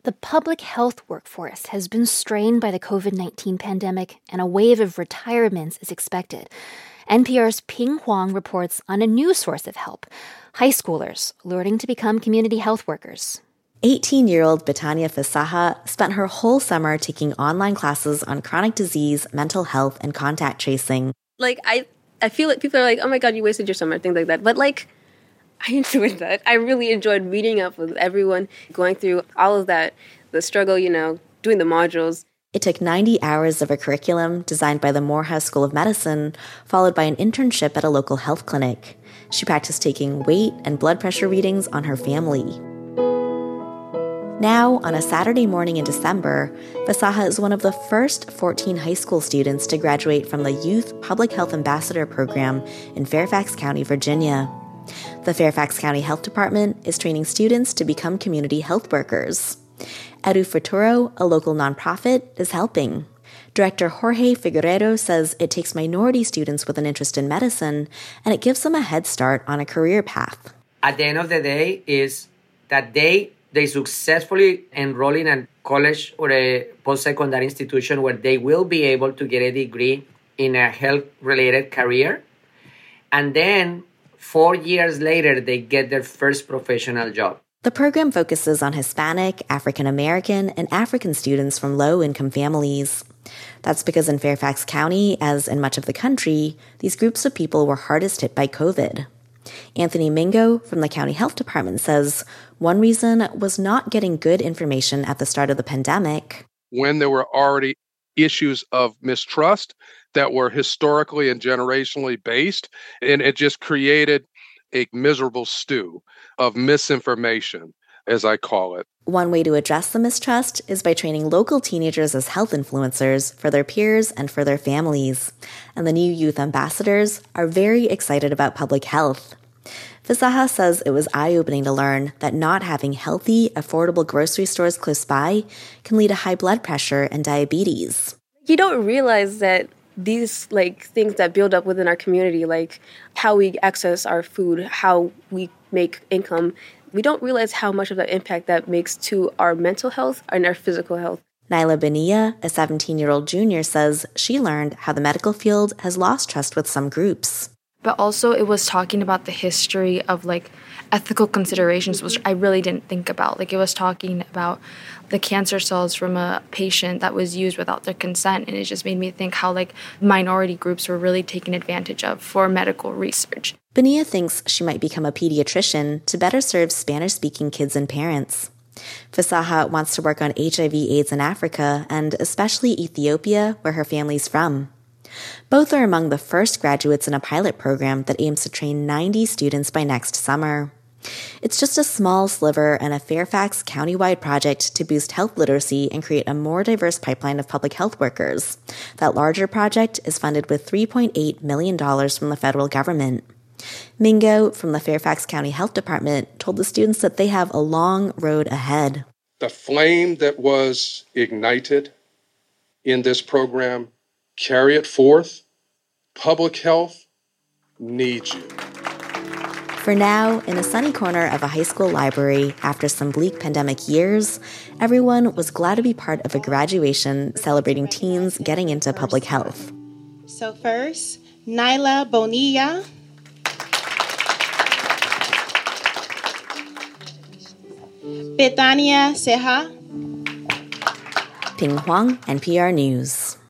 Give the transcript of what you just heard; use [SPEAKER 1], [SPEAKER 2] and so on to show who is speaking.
[SPEAKER 1] The public health workforce has been strained by the COVID-19 pandemic, and a wave of retirements is expected. NPR's Ping Huang reports on a new source of help: high schoolers learning to become community health workers.
[SPEAKER 2] 18-year-old Betania Fisaha spent her whole summer taking online classes on chronic disease, mental health, and contact tracing.
[SPEAKER 3] I feel like people are like, oh my God, you wasted your summer, things like that. But I enjoyed that. I really enjoyed meeting up with everyone, going through all of that, the struggle, doing the modules.
[SPEAKER 2] It took 90 hours of a curriculum designed by the Morehouse School of Medicine, followed by an internship at a local health clinic. She practiced taking weight and blood pressure readings on her family. Now, on a Saturday morning in December, Fisaha is one of the first 14 high school students to graduate from the Youth Public Health Ambassador Program in Fairfax County, Virginia. The Fairfax County Health Department is training students to become community health workers. Edu Futuro, a local nonprofit, is helping. Director Jorge Figueredo says it takes minority students with an interest in medicine, and it gives them a head start on a career path.
[SPEAKER 4] At the end of the day is that they successfully enroll in a college or a post-secondary institution where they will be able to get a degree in a health-related career. And then 4 years later, they get their first professional job.
[SPEAKER 2] The program focuses on Hispanic, African American, and African students from low-income families. That's because in Fairfax County, as in much of the country, these groups of people were hardest hit by COVID. Anthony Mingo from the County Health Department says one reason was not getting good information at the start of the pandemic.
[SPEAKER 5] When there were already issues of mistrust that were historically and generationally based, and it just created a miserable stew of misinformation, as I call it.
[SPEAKER 2] One way to address the mistrust is by training local teenagers as health influencers for their peers and for their families. And the new youth ambassadors are very excited about public health. Fisaha says it was eye-opening to learn that not having healthy, affordable grocery stores close by can lead to high blood pressure and diabetes.
[SPEAKER 3] You don't realize that these things that build up within our community, like how we access our food, how we make income, we don't realize how much of an impact that makes to our mental health and our physical health.
[SPEAKER 2] Naila Benia, a 17-year-old junior, says she learned how the medical field has lost trust with some groups.
[SPEAKER 6] But also it was talking about the history of ethical considerations, which I really didn't think about. It was talking about the cancer cells from a patient that was used without their consent. And it just made me think how minority groups were really taken advantage of for medical research.
[SPEAKER 2] Benia thinks she might become a pediatrician to better serve Spanish-speaking kids and parents. Fisaha wants to work on HIV/AIDS in Africa and especially Ethiopia, where her family's from. Both are among the first graduates in a pilot program that aims to train 90 students by next summer. It's just a small sliver in a Fairfax county-wide project to boost health literacy and create a more diverse pipeline of public health workers. That larger project is funded with $3.8 million from the federal government. Mingo from the Fairfax County Health Department told the students that they have a long road ahead.
[SPEAKER 5] The flame that was ignited in this program, carry it forth. Public health needs you.
[SPEAKER 2] For now, in a sunny corner of a high school library, after some bleak pandemic years, everyone was glad to be part of a graduation celebrating teens getting into public health.
[SPEAKER 7] So first, Naila Bonilla. Betania Ceja.
[SPEAKER 2] Ping Huang, NPR News.